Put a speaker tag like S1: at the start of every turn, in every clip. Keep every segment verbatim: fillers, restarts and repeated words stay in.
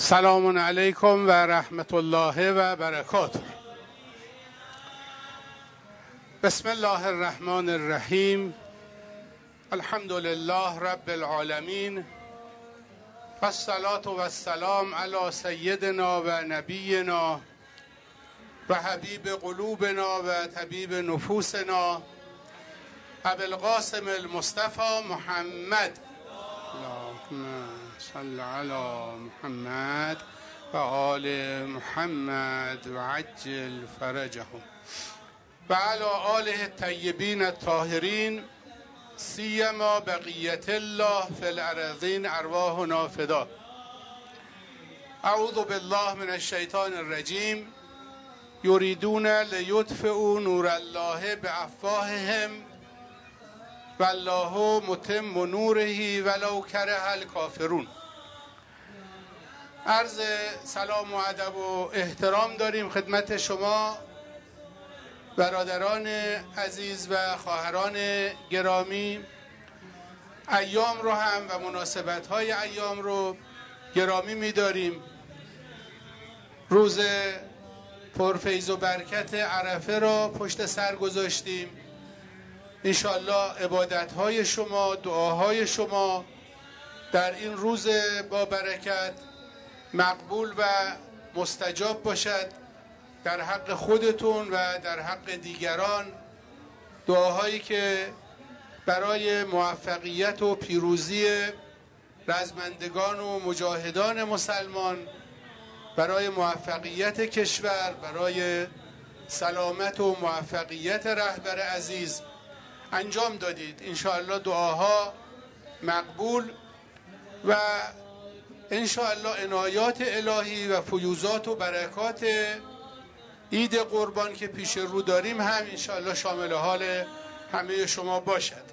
S1: سلام علیکم و رحمت الله و برکاته. بسم الله الرحمن الرحیم. الحمد لله رب العالمین و الصلاة و السلام علی سیدنا و نبینا و حبیب قلوبنا و طبیب نفوسنا ابی القاسم المصطفى محمد. اللهم صل علی محمد و آل محمد و عجل فرجهم و علی آله الطیبین الطاهرین سیما بقیت الله فی الارضین ارواحنا فدا. اعوذ بالله من الشیطان الرجیم. یریدون لیطفئوا نور الله بافواههم والله متم نوره ولو کره الکافرون. عرض سلام و ادب و احترام داریم خدمت شما برادران عزیز و خواهران گرامی. ایام رو هم و مناسبت های ایام رو گرامی می‌داریم. روز پرفیض و برکت عرفه را پشت سر گذاشتیم. انشاءالله عبادت های شما، دعاهای شما در این روز با برکت مقبول و مستجاب باشد در حق خودتون و در حق دیگران. دعاهایی که برای موفقیت و پیروزی رزمندگان و مجاهدان مسلمان، برای موفقیت کشور، برای سلامت و موفقیت رهبر عزیز انجام دادید. انشاءالله دعاها مقبول و انشاءالله عنایات الهی و فیوزات و برکات عید قربان که پیش رو داریم هم انشاءالله شامل حال همه شما باشد.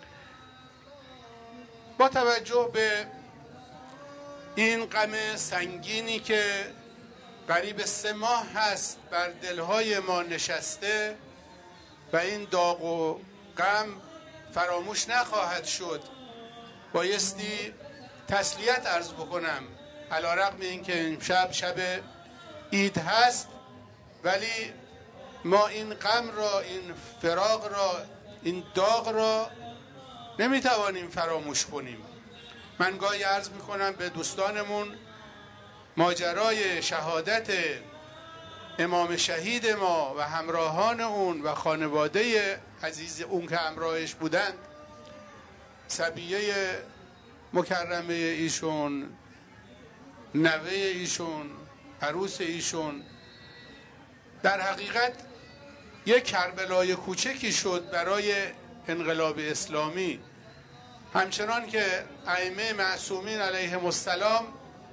S1: با توجه به این غم سنگینی که قریب سه ماه هست بر دلهای ما نشسته و این داغ و غم فراموش نخواهد شد، بایستی تسلیت عرض بکنم علی رغم اینکه امشب شب عید هست، ولی ما این غم را، این فراق را، این داغ را نمیتوانیم فراموش کنیم. من گاهی عرض میکنم به دوستانمون ماجرای شهادت امام شهید ما و همراهان اون و خانواده عزیز اون که همراهش بودند، صبیه مکرمه ایشون، نوه ایشون، عروس ایشون، در حقیقت یک کربلای کوچکی شد برای انقلاب اسلامی. همچنان که ائمه معصومین علیهم السلام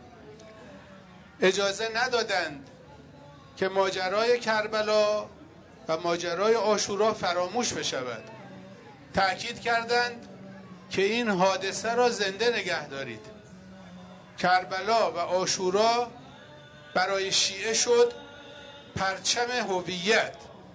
S1: اجازه ندادند که ماجرای کربلا و ماجرای عاشورا فراموش بشود، تأکید کردند که این حادثه را زنده نگه دارید. کربلا و عاشورا برای شیعه شد پرچم هویت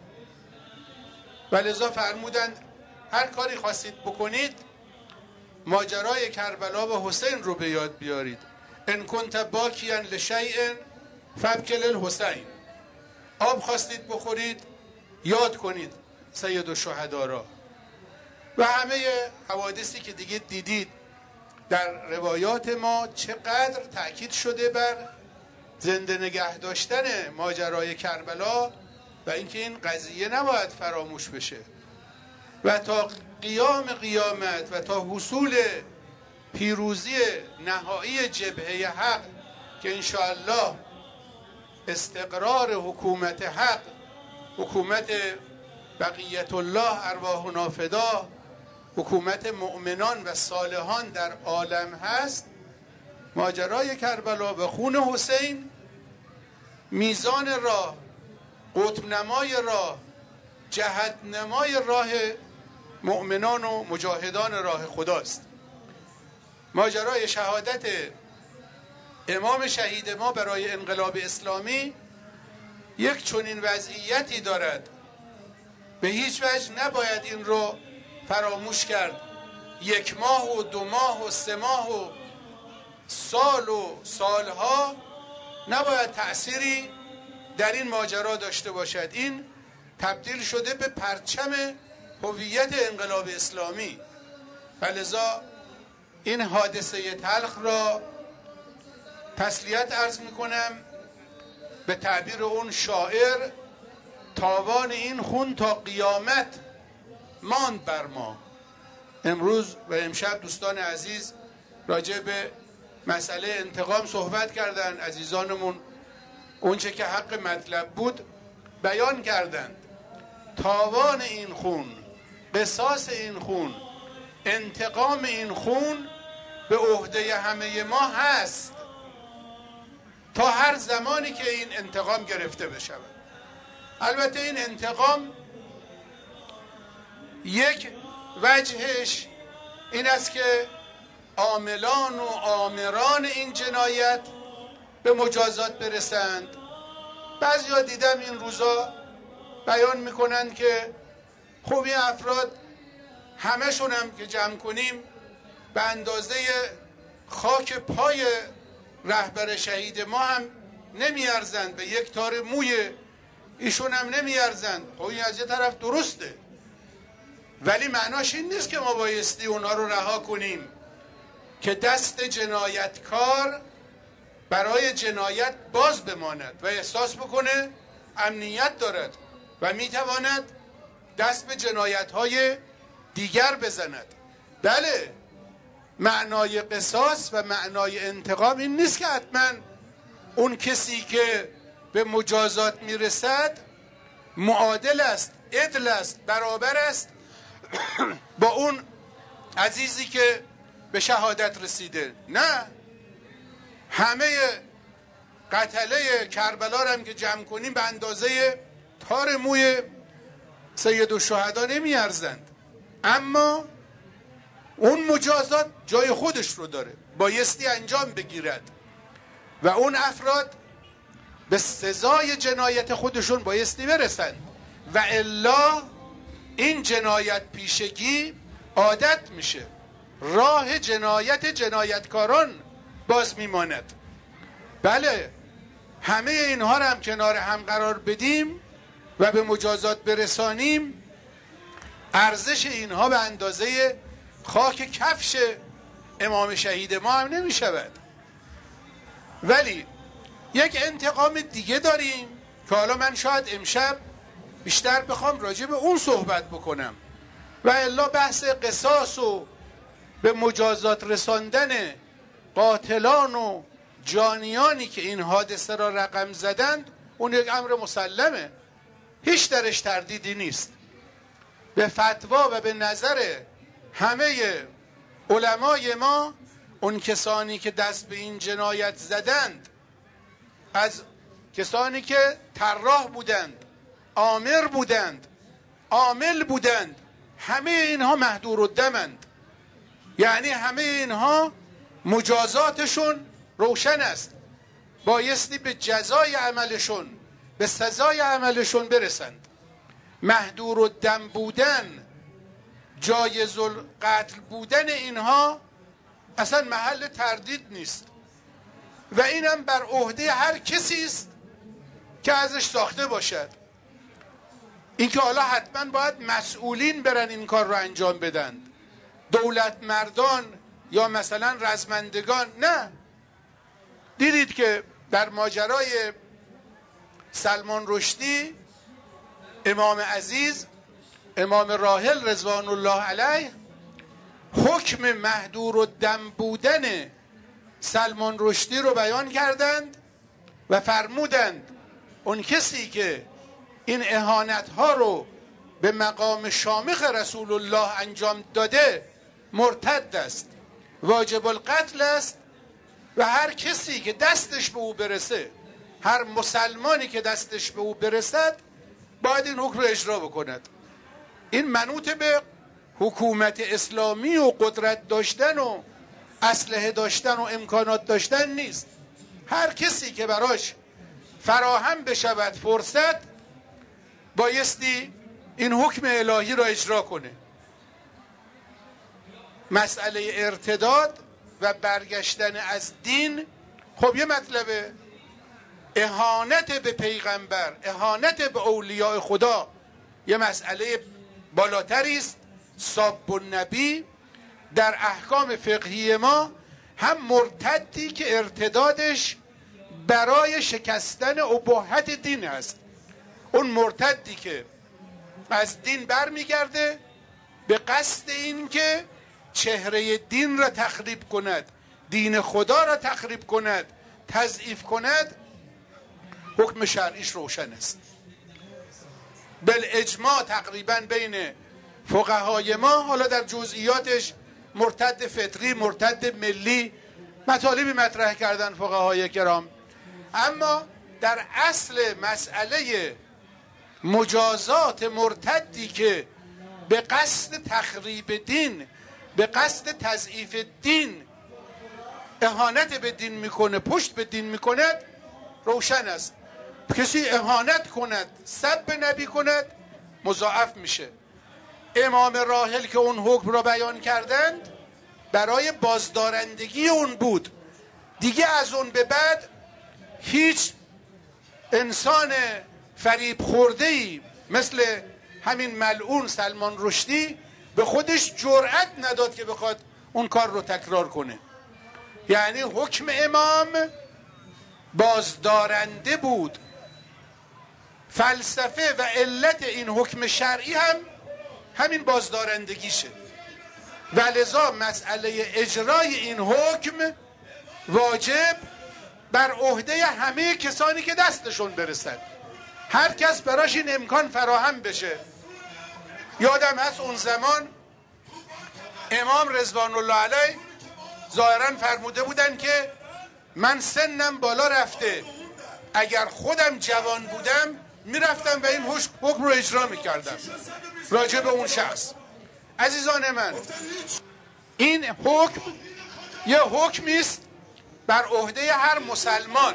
S1: و لذا فرمودند هر کاری خواستید بکنید ماجرای کربلا و حسین رو به یاد بیارید. ان کنت باکیا لشیء فابکی للحسین. آب خواستید بخورید یاد کنید سید الشهدا را. و همه حوادثی که دیگه دیدید در روایات ما چقدر تأکید شده بر زنده نگه داشتن ماجرای کربلا و اینکه این قضیه نباید فراموش بشه و تا قیام قیامت و تا حصول پیروزی نهایی جبهه حق که انشاءالله استقرار حکومت حق، حکومت بقیت الله ارواحنا فدا، حکومت مؤمنان و صالحان در عالم هست، ماجرای کربلا و خون حسین میزان راه، قطب نمای راه، جهت نمای راه مؤمنان و مجاهدان راه خداست. ماجرای شهادت امام شهید ما برای انقلاب اسلامی یک چنین وضعیتی دارد، به هیچ وجه نباید این رو فراموش کرد. یک ماه و دو ماه و سه ماه و سال و سالها نباید تأثیری در این ماجرا داشته باشد. این تبدیل شده به پرچم هویت انقلاب اسلامی و لذا این حادثه تلخ را تسلیت عرض میکنم. به تعبیر اون شاعر، تاوان این خون تا قیامت ماند بر ما. امروز و امشب دوستان عزیز راجع به مسئله انتقام صحبت کردند. عزیزانمون اونچه که حق مطلب بود بیان کردند. تاوان این خون، قصاص این خون، انتقام این خون به عهده همه ما هست تا هر زمانی که این انتقام گرفته بشود. البته این انتقام یک وجهش این است که عاملان و آمران این جنایت به مجازات برسند. بعضیا دیدم این روزا بیان میکنن که خب این افراد همشون هم که جمع کنیم به اندازه خاک پای رهبر شهید ما هم نمیارزند، به یک تار موی ایشون هم نمیارزند. خب این از یه طرف درسته، ولی معناش این نیست که ما بایستی اونها رو رها کنیم که دست جنایتکار برای جنایت باز بماند و احساس بکنه امنیت دارد و میتواند دست به جنایت‌های دیگر بزند. بله، معنای قصاص و معنای انتقام این نیست که حتما اون کسی که به مجازات میرسد معادل است، عدل است، برابر است با اون عزیزی که به شهادت رسیده. نه، همه قتله کربلا هم که جمع کنیم به اندازه تار موی سید الشهدا نمیارزند، اما اون مجازات جای خودش رو داره، بایستی انجام بگیرد و اون افراد به سزای جنایت خودشون بایستی برسند و الا این جنایت پیشگی عادت میشه، راه جنایت جنایتکاران باز میماند. بله، همه اینها رو هم کنار هم قرار بدیم و به مجازات برسانیم، ارزش اینها به اندازه خاک کفش امام شهید ما هم نمی شود. ولی یک انتقام دیگه داریم که حالا من شاید امشب بیشتر بخوام راجع به اون صحبت بکنم و الا بحث قصاص و به مجازات رساندن قاتلان و جانیانی که این حادثه را رقم زدند اون یک امر مسلمه، هیچ درش تردیدی نیست. به فتوا و به نظر همه علمای ما اون کسانی که دست به این جنایت زدند، از کسانی که طراح بودند، آمر بودند، عامل بودند، همه اینها محدور الدمند. یعنی همه اینها مجازاتشون روشن است، بایستی به جزای عملشون، به سزای عملشون برسند. محدور الدم بودن، جایز القتل بودن اینها اصلا محل تردید نیست و اینم بر عهده هر کسی است که ازش ساخته باشد. اینکه حالا حتما باید مسئولین برن این کار رو انجام بدن، دولت مردان یا مثلا رزمندگان، نه. دیدید که در ماجرای سلمان رشدی امام عزیز، امام راحل رضوان الله علیه، حکم محدور الدم بودن سلمان رشدی رو بیان کردند و فرمودند اون کسی که این اهانت ها رو به مقام شامخ رسول الله انجام داده مرتد است، واجب القتل است و هر کسی که دستش به او برسه، هر مسلمانی که دستش به او برسد باید این حکم رو اجرا بکند. این منوط به حکومت اسلامی و قدرت داشتن و اسلحه داشتن و امکانات داشتن نیست. هر کسی که براش فراهم بشود فرصت بایستی این حکم الهی را اجرا کنه. مسئله ارتداد و برگشتن از دین خب یه مطلبه، اهانت به پیغمبر، اهانت به اولیاء خدا یه مسئله بالاتری است. ساب النبی در احکام فقهی ما هم مرتدی که ارتدادش برای شکستن اباحت دین است، اون مرتدی که از دین برمیگرده به قصد این که چهره دین را تخریب کند، دین خدا را تخریب کند، تضعیف کند، حکم شرعیش روشن است. بالاجماع تقریبا بین فقهای ما، حالا در جزئیاتش مرتد فطری، مرتد ملی، مطالبی مطرح کردن فقهای کرام، اما در اصل مسئله مجازات مرتدی که به قصد تخریب دین، به قصد تضعیف دین، اهانت به دین میکنه، پشت به دین میکند، روشن است. کسی اهانت کند، سب نبی کند، مضاعف میشه. امام راحل که اون حکم را بیان کردند برای بازدارندگی اون بود، دیگه از اون به بعد هیچ انسان فریب خورده‌ای مثل همین ملعون سلمان رشدی به خودش جرأت نداد که بخواد اون کار رو تکرار کنه. یعنی حکم امام بازدارنده بود. فلسفه و علت این حکم شرعی هم همین بازدارندگیشه و لذا مسئله اجرای این حکم واجب بر عهده همه کسانی که دستشون برسد، هر کس براش این امکان فراهم بشه. یادم هست اون زمان امام رضوان الله علیه ظاهرا فرموده بودن که من سنم بالا رفته، اگر خودم جوان بودم میرفتم و این حکم رو اجرا میکردم راجع به اون شخص. عزیزان من، این حکم یه حکمی است بر عهده هر مسلمان،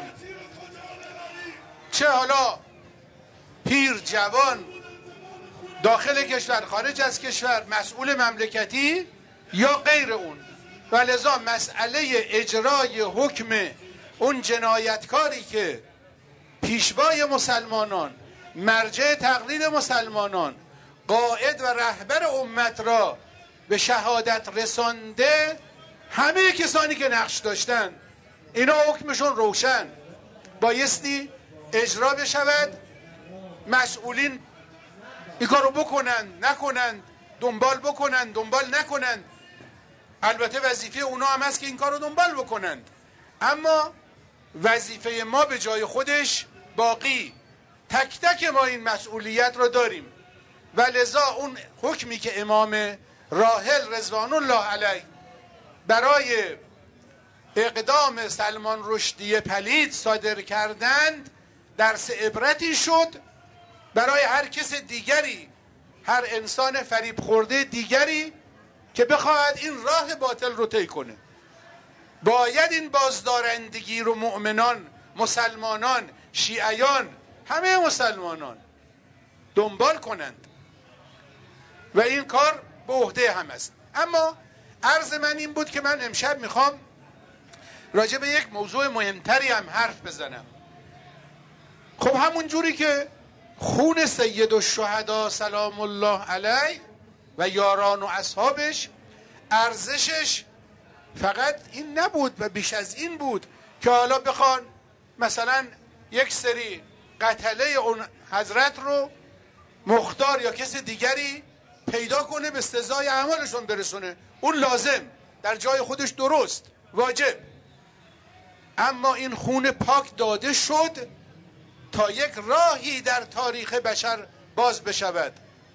S1: چه حالا پیر، جوان، داخل کشور، خارج از کشور، مسئول مملکتی یا غیر اون. و لذا مسئله اجرای حکم اون جنایتکاری که پیشوای مسلمانان، مرجع تقلید مسلمانان، قائد و رهبر امت را به شهادت رسانده، همه کسانی که نقش داشتن اینا حکمشون روشن، بایستی اجرا بشود. مسئولین این کارو بکنن نکنن، دنبال بکنن دنبال نکنن، البته وظیفه اونا هم هست که این کارو دنبال بکنند، اما وظیفه ما به جای خودش باقی، تک تک ما این مسئولیت را داریم. و لذا اون حکمی که امام راحل رضوان الله علیه برای اقدام سلمان رشدی پلید صادر کردند درس عبرتی شد برای هر کس دیگری، هر انسان فریب خورده دیگری که بخواهد این راه باطل رو طی کنه. باید این بازدارندگی رو مؤمنان، مسلمانان، شیعیان، همه مسلمانان دنبال کنند و این کار به عهده هم است. اما عرض من این بود که من امشب میخوام راجع به یک موضوع مهمتری هم حرف بزنم. خب همون جوری که خون سید الشهدا سلام الله علیه و یاران و اصحابش ارزشش فقط این نبود و بیش از این بود که حالا بخوان مثلا یک سری قتله اون حضرت رو مختار یا کسی دیگری پیدا کنه به سزای اعمالشون برسونه. اون لازم، در جای خودش درست، واجب. اما این خون پاک داده شد تا یک راهی در تاریخ بشر باز بشود.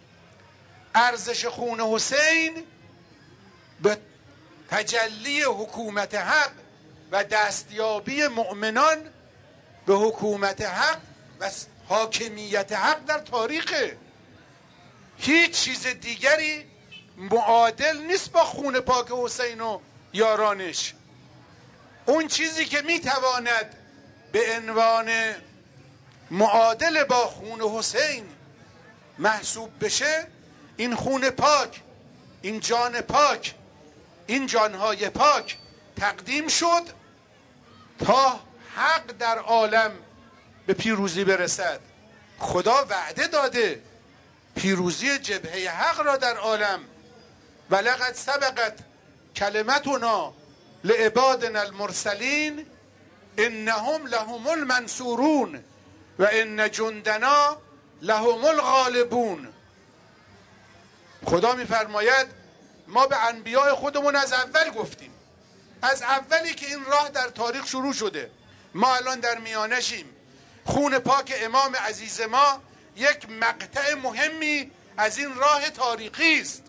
S1: ارزش خون حسین به تجلی حکومت حق و دستیابی مؤمنان به حکومت حق و حاکمیت حق در تاریخ. هیچ چیز دیگری معادل نیست با خون پاک حسین و یارانش. اون چیزی که میتواند به عنوان معادل با خون حسین محسوب بشه، این خون پاک، این جان پاک، این جانهای پاک تقدیم شد تا حق در عالم به پیروزی برسد. خدا وعده داده پیروزی جبهه حق را در عالم. ولقد سبقت کلمتنا لعبادنا المرسلین انهم لهم المنصورون و ان جندنا لهم الغالبون. خدا میفرماید ما به انبیاء خودمون از اول گفتیم، از اولی که این راه در تاریخ شروع شده، ما الان در میانشیم. خون پاک امام عزیز ما یک مقطع مهمی از این راه تاریخی است.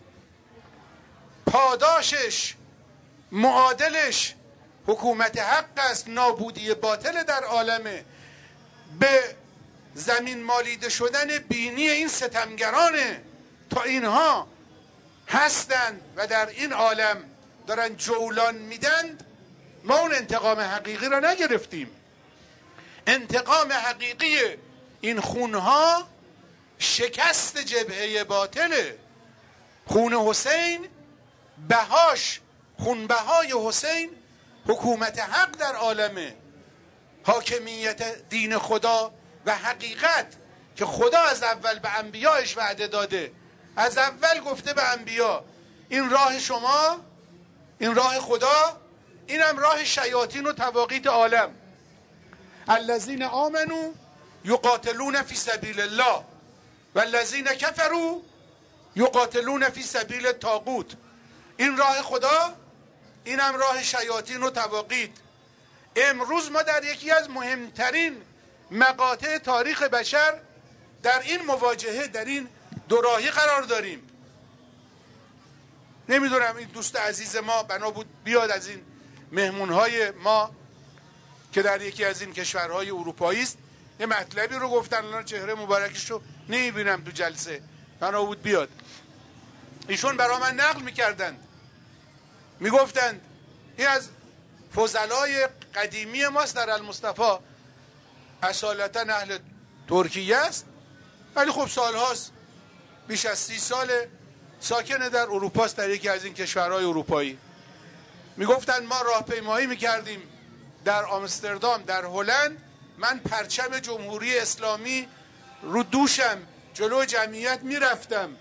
S1: پاداشش، معادلش حکومت حق است، نابودی باطل در عالمه، به زمین مالیده شدن بینی این ستمگرانه تا اینها هستند و در این عالم دارن جولان میدند. ما اون انتقام حقیقی را نگرفتیم. انتقام حقیقی این خونها شکست جبهه باطله. خون حسین بهاش، خونبهای حسین حکومت حق در عالمه، حاکمیت دین خدا و حقیقت که خدا از اول به انبیایش وعده داده. از اول گفته به انبیا این راه شما، این راه خدا، اینم راه شیاطین و طواغیت عالم. الذین آمنوا یقاتلون فی سبیل الله والذین کفروا یقاتلون فی سبیل الطاغوت. این راه خدا، اینم راه شیاطین و طواغیت. امروز ما در یکی از مهمترین مقاطع تاریخ بشر در این مواجهه، در این دوراهی قرار داریم. نمیدونم این دوست عزیز ما بنا بود بیاد از این مهمونهای ما که در یکی از این کشورهای اروپایی است، یه مطلبی رو گفتن، الان چهره مبارکش رو نمیبینم تو جلسه، بنا بود بیاد. ایشون برا من نقل میکردند، میگفتند این از فضلای قدیمی ماست در المصطفى، اصالتا اهل ترکیه است ولی خب سالهاست، بیش از سی سال ساکن در اروپا است، در یکی از این کشورهای اروپایی. میگفتند ما راهپیمایی میکردیم در آمستردام در هلند، من پرچم جمهوری اسلامی رو دوشم جلو جمعیت میرفتم،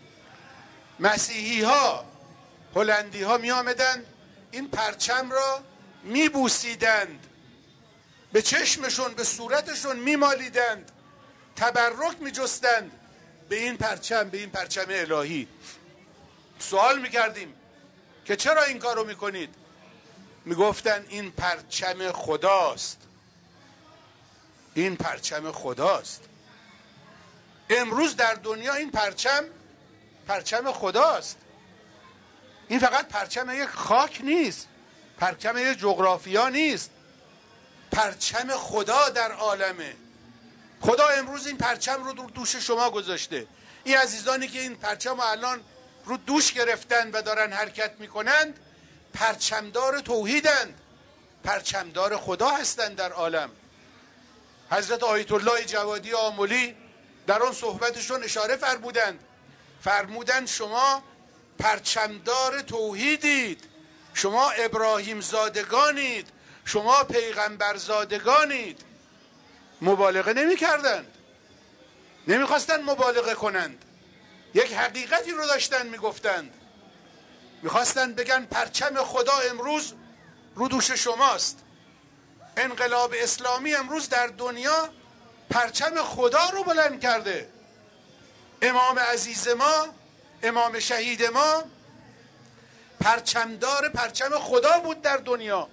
S1: مسیحی ها هلندی ها می آمدند این پرچم را می بوسیدند، به چشمشون به صورتشون می مالیدند، تبرک می جستند به این پرچم، به این پرچم الهی. سوال می کردیم که چرا این کارو می کنید؟ می گفتن این پرچم خداست، این پرچم خداست. امروز در دنیا این پرچم پرچم خداست. این فقط پرچم یک خاک نیست، پرچم یک جغرافیا نیست، پرچم خدا در عالمه. خدا امروز این پرچم رو رو دوش شما گذاشته. این عزیزانی که این پرچم رو الان رو دوش گرفتن و دارن حرکت میکنند، پرچمدار توحیدند، پرچمدار خدا هستند در عالم. حضرت آیت الله جوادی آملی در اون صحبتشون اشاره فرمودند، فرمودند شما پرچمدار توحیدید، شما ابراهیم زادگانید، شما پیغمبر زادگانید. مبالغه نمی کردند، نمی خواستند مبالغه کنند، یک حقیقتی رو داشتن می گفتند، می خواستند بگن پرچم خدا امروز رو دوش شماست. انقلاب اسلامی امروز در دنیا پرچم خدا رو بلند کرده. امام عزیز ما، امام شهید ما پرچمدار پرچم خدا بود در دنیا.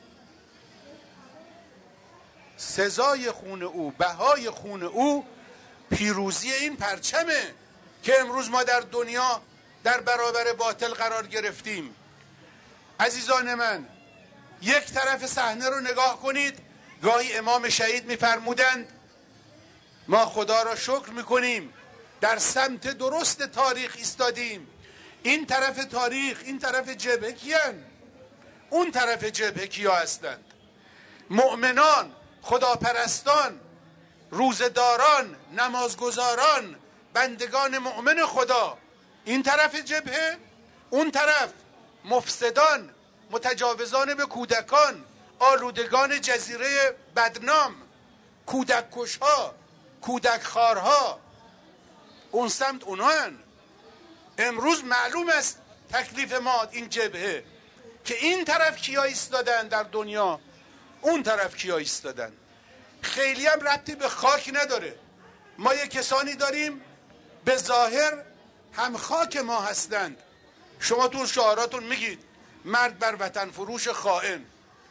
S1: سزای خون او، بهای خون او پیروزی این پرچمه که امروز ما در دنیا در برابر باطل قرار گرفتیم. عزیزان من، یک طرف صحنه رو نگاه کنید. گاهی امام شهید می‌فرمودند ما خدا را شکر می‌کنیم در سمت درست تاریخ ایستادیم. این طرف تاریخ، این طرف جبهه کیان؟ اون طرف جبهه کیا هستند؟ مؤمنان، خداپرستان، روزداران، نمازگزاران، بندگان مؤمن خدا. این طرف جبهه، اون طرف مفسدان، متجاوزان به کودکان، آلودگان جزیره بدنام. کودک کشها، کودک خارها اون سمت اونها هن. امروز معلوم است تکلیف ما این جبهه که این طرف کیا ایستادن در دنیا، اون طرف کیا ایستادن. خیلی هم ربطی به خاک نداره. ما یه کسانی داریم به ظاهر هم خاک ما هستند. شما تو شعاراتون میگید مرد بر وطن فروش خائن.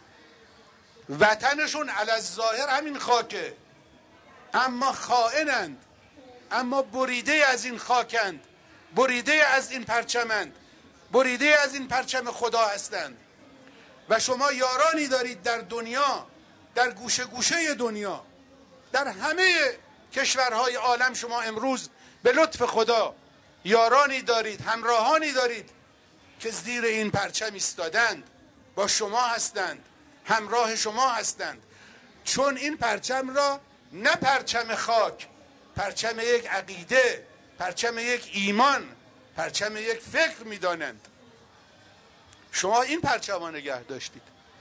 S1: وطنشون علی الظاهر همین خاکه، اما خائنند، اما بریده از این خاکند، بریده از این پرچمند، بریده از این پرچم خدا هستند. و شما یارانی دارید در دنیا، در گوشه گوشه دنیا، در همه کشورهای عالم. شما امروز به لطف خدا یارانی دارید، همراهانی دارید که زیر این پرچم ایستادند، با شما هستند، همراه شما هستند. چون این پرچم را نه پرچم خاک، پرچم یک عقیده، پرچم یک ایمان، پرچم یک فکر میدانند. شما این پرچم را نگه داشتید.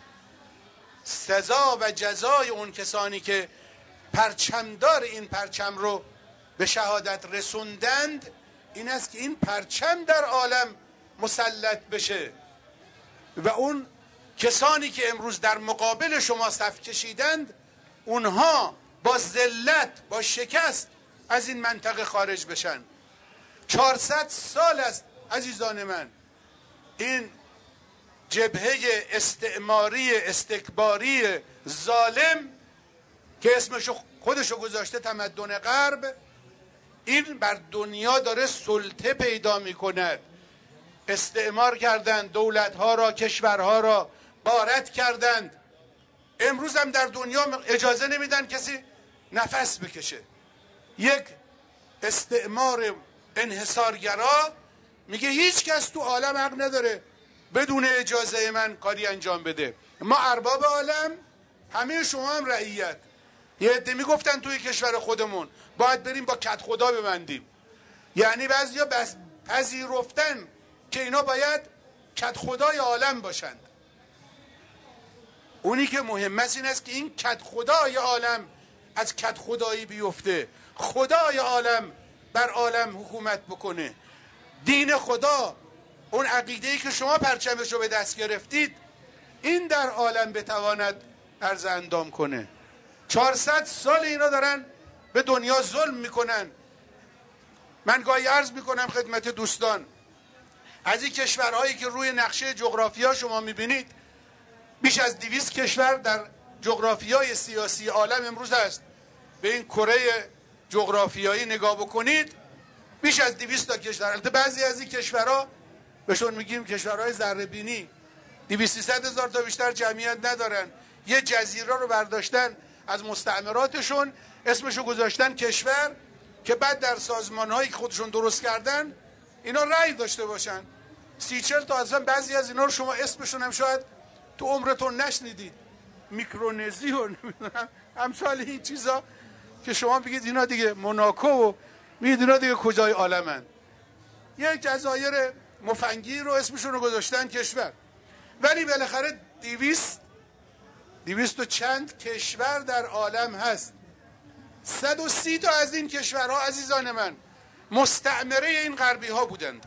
S1: سزا و جزای اون کسانی که پرچمدار این پرچم رو به شهادت رسوندند این است که این پرچم در عالم مسلط بشه و اون کسانی که امروز در مقابل شما صف کشیدند اونها با ذلت، با شکست از این منطقه خارج بشن. چهارصد سال است عزیزان من این جبهه استعماری استکباری ظالم که اسمشو خودشو گذاشته تمدن غرب، این بر دنیا داره سلطه پیدا میکند. استعمار کردند، دولتها را، کشورها را غارت کردند. امروز هم در دنیا اجازه نمیدن کسی نفس بکشه. یک استعمار انحصارگرا میگه هیچ کس تو عالم حق نداره بدون اجازه من کاری انجام بده. ما ارباب عالم، همه شما هم رعیت. یه عده میگفتن توی کشور خودمون باید بریم با کد خدا ببندیم، یعنی بعضیا بس پذیرفتن که اینا باید کد خدای عالم باشند. اونی که مهم است این است که این کد خدای عالم از کد خدایی بیفته، خدای عالم بر عالم حکومت بکنه. دین خدا، اون عقیده‌ای که شما پرچمش رو به دست گرفتید، این در عالم بتواند عرض اندام کنه. چهارصد سال اینا دارن به دنیا ظلم میکنن. من گاهی عرض میکنم خدمت دوستان، از این کشورهایی که روی نقشه جغرافیا شما میبینید بیش از دویست کشور در جغرافیای سیاسی عالم امروز هست. به این کره جغرافیایی نگاه بکنید، بیش از دویست تا کشور. البته بعضی از این کشورها بهشون میگیم کشورهای ذره بینی، دویست سیصد هزار تا بیشتر جمعیت ندارن. یه جزیره رو برداشتن از مستعمراتشون، اسمشو گذاشتن کشور، که بعد در سازمانهایی که خودشون درست کردن اینا رأی داشته باشن. سی چل تا اصلا بعضی از اینا رو شما اسمشون هم شاید تو عمرتون نشنیدید، میکرونزی و نمیدونم امثال این چیزا که شما بگید اینا دیگه موناکو و میگید اینا دیگه کجای عالمن. یک جزایر مفنگی رو اسمشون رو گذاشتن کشور، ولی بالاخره دویست دویست و چند کشور در عالم هست. صد و سی تا از این کشورها عزیزان من مستعمره این غربی ها بودند.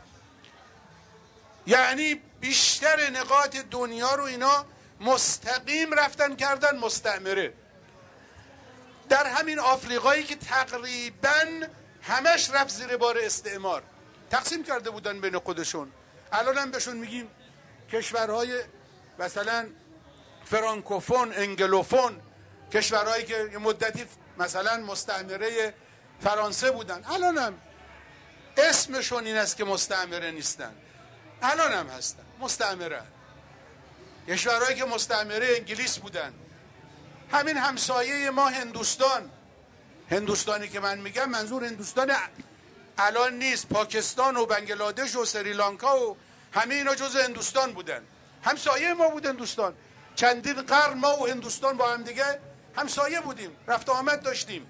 S1: یعنی بیشتر نقاط دنیا رو اینا مستقیم رفتن کردن مستعمره. در همین آفریقایی که تقریبا همش رفت زیر بار استعمار، تقسیم کرده بودن بین خودشون. الان هم بهشون میگیم کشورهای مثلا فرانکوفون، انگلوفون، کشورهایی که یه مدتی مثلا مستعمره فرانسه بودن، الان هم اسمشون این است که مستعمره نیستن، الان هم هستن مستعمره. کشورهایی که مستعمره انگلیس بودن، همین همسایه ما هندوستان، هندوستانی که من میگم منظور هندوستان الان نیست، پاکستان و بنگلادش و سریلانکا و همه اینا جزء هندوستان بودن، همسایه ما بود هندوستان. چندین قرن ما و هندوستان با هم دیگه همسایه بودیم، رفت آمد داشتیم.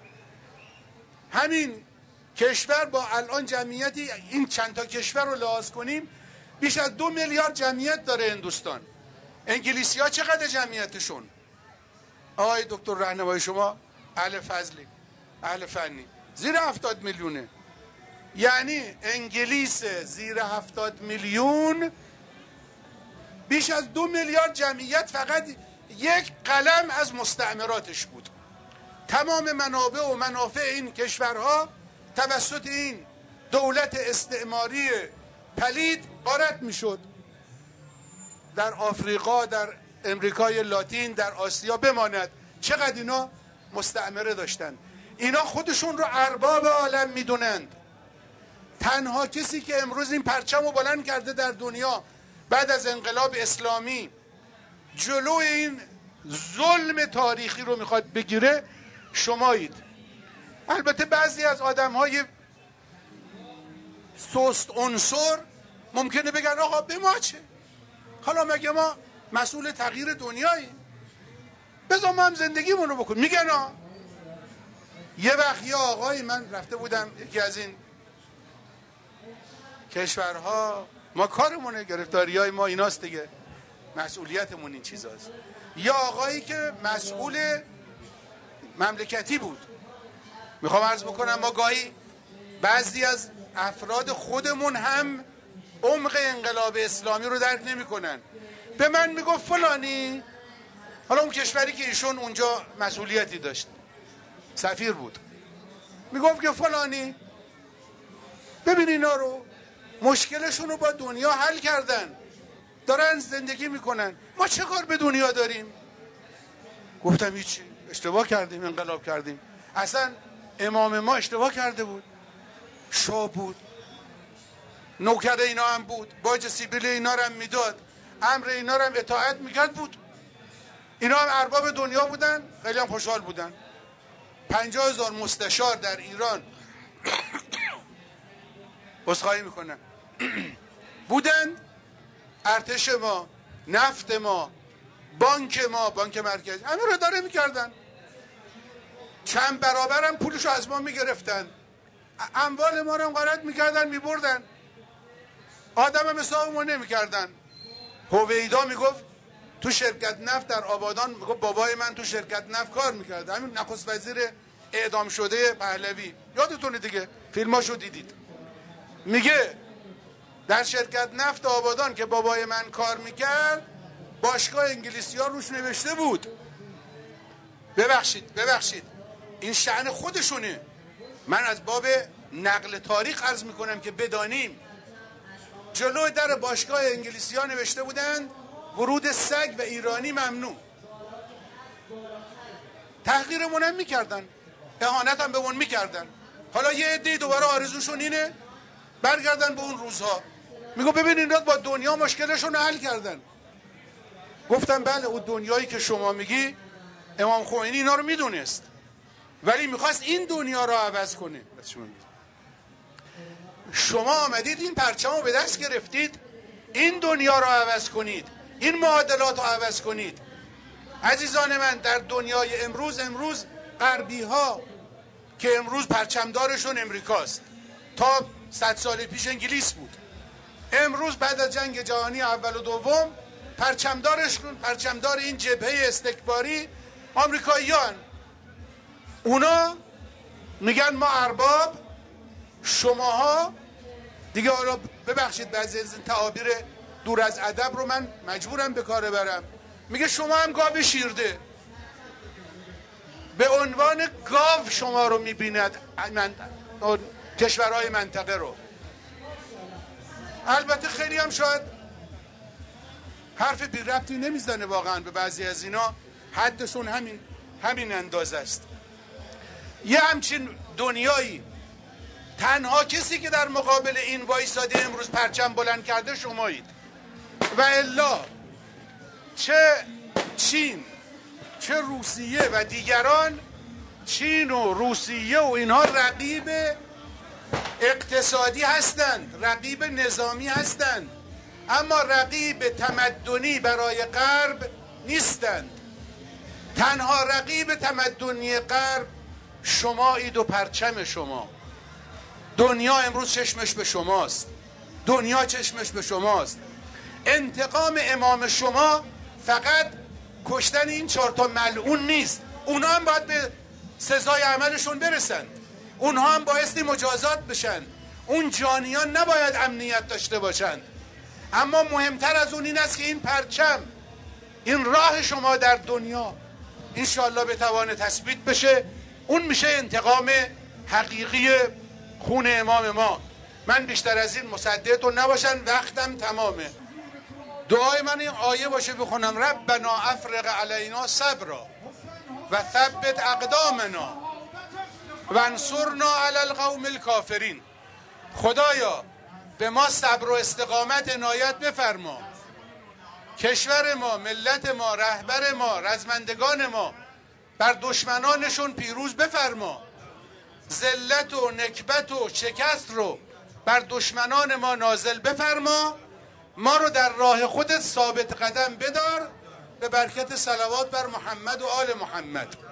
S1: همین کشور با الان جمعیتی این چند تا کشور رو لحاظ کنیم بیش از دو میلیارد جمعیت داره هندوستان. انگلیسی ها چقدر جمعیتشون؟ آقای دکتر راهنمای شما اهل فضلی، اهل فنی، زیر هفتاد میلیونه. یعنی انگلیس زیر هفتاد میلیون بیش از دو میلیارد جمعیت فقط یک قلم از مستعمراتش بود. تمام منابع و منافع این کشورها توسط این دولت استعماری پلید غارت میشد. در آفریقا، در امریکای لاتین، در آسیا بماند، چقدر اینا مستعمره داشتن. اینا خودشون رو ارباب عالم میدونند. تنها کسی که امروز این پرچم رو بلند کرده در دنیا بعد از انقلاب اسلامی جلو این ظلم تاریخی رو میخواد بگیره شمایید. البته بعضی از آدم های سست عنصر ممکنه بگن آقا به ما چه؟ حالا مگه ما مسئول تغییر دنیاییم؟ بذار ما هم زندگیمون رو بکنیم. میگن آه یه وقت یه آقایی، من رفته بودم یکی از این کشورها، ما کارمونه، گرفتاری های ما ایناست دیگه، مسئولیتمون این چیزاست. یه آقایی که مسئول مملکتی بود. میخوام عرض بکنم ما گاهی بعضی از افراد خودمون هم عمق انقلاب اسلامی رو درک نمیکنن. به من میگفت فلانی، حالا اون کشوری که ایشون اونجا مسئولیتی داشت، سفیر بود، میگفت که فلانی ببین اینا رو مشکلشون رو با دنیا حل کردن، دارن زندگی میکنن، ما چه کار به دنیا داریم؟ گفتم هیچی، اشتباه کردیم، انقلاب کردیم. اصلا امام ما اشتباه کرده بود، شاه بود، نوکر اینا هم بود، باج سیبیل اینا رو هم میداد، امر اینا رو هم اطاعت میکرد بود. اینا هم ارباب دنیا بودن، خیلی هم خوشحال بودن. پنجاه هزار مستشار در ایران عذرخواهی میکنن بودن، ارتش ما، نفت ما، بانک ما، بانک مرکزی، همه رو داره میکردن. چند برابر هم پولشو از ما میگرفتن، اموال ما رو هم غارت میکردن، میبردن، آدم هم حساب ما نمیکردن. هویدا میگفت تو شرکت نفت در آبادان، میگفت بابای من تو شرکت نفت کار میکرد، همین نخست وزیر اعدام شده پهلوی، یادتونه دیگه، فیلماشو دیدید. میگه در شرکت نفت آبادان که بابای من کار میکرد باشگاه انگلیسی ها روش نوشته بود. ببخشید ببخشید این شأن خودشونه، من از باب نقل تاریخ عرض میکنم که بدانیم. جلو در باشگاه انگلیسی ها نوشته بودند ورود سگ و ایرانی ممنوع. تحقیرمون هم میکردن، اهانت هم به اون میکردن. حالا یه عده دوباره آرزوشون اینه برگردن به اون روزها. میگو ببین اینا با دنیا مشکلشون رو حل کردن. گفتم بله، اون دنیایی که شما میگی امام خمینی اینا رو میدونست، ولی میخواست این دنیا رو عوض کنه. شما آمدید این پرچم رو به دست گرفتید این دنیا رو عوض کنید، این معادلات رو عوض کنید. عزیزان من، در دنیای امروز امروز غربی ها که امروز پرچمدارشون امریکاست، تا صد سال پیش انگلیس بود، امروز بعد از جنگ جهانی اول و دوم پرچمدارشون، پرچمدار این جبهه استکباری آمریکاییان. اونا میگن ما ارباب، شماها دیگه. حالا ببخشید بعضی از این تعابیر دور از ادب رو من مجبورم به کار برم. میگه شما هم گاو شیرده، به عنوان گاو شما رو میبیند من... کشورهای منطقه رو. البته خیلی هم شاید حرف بی ربطی نمیزنه واقعا به بعضی از اینا، حدشون همین همین اندازه است. یه همچین دنیایی تنها کسی که در مقابل این وایساده امروز پرچم بلند کرده شمایید. و الا چه چین چه روسیه و دیگران، چین و روسیه و اینها رقیب اقتصادی هستند، رقیب نظامی هستند، اما رقیب تمدنی برای غرب نیستند. تنها رقیب تمدنی غرب شمایید و پرچم شما. دنیا امروز چشمش به شماست، دنیا چشمش به شماست. انتقام امام شما فقط کشتن این چهار تا ملعون نیست، اونا هم باید به سزای عملشون برسن، اونها هم بایستی مجازات بشن. اون جانیان نباید امنیت داشته باشند. اما مهمتر از اون این است که این پرچم، این راه شما در دنیا انشاءالله بتوانه تثبیت بشه. اون میشه انتقام حقیقی خون امام ما. من بیشتر از این مصدقتون نباشن، وقتم تمامه. دعای من این آیه باشه بخونم: ربنا افرغ علینا صبرا و ثبت اقدامنا و انصرنا علی القوم الکافرین. خدایا به ما صبر و استقامت عنایت بفرما، کشور ما، ملت ما، رهبر ما، رزمندگان ما بر دشمنانشون پیروز بفرما، ذلت و نکبت و شکست رو بر دشمنان ما نازل بفرما، ما رو در راه خودت ثابت قدم بدار، به برکت صلوات بر محمد و آل محمد.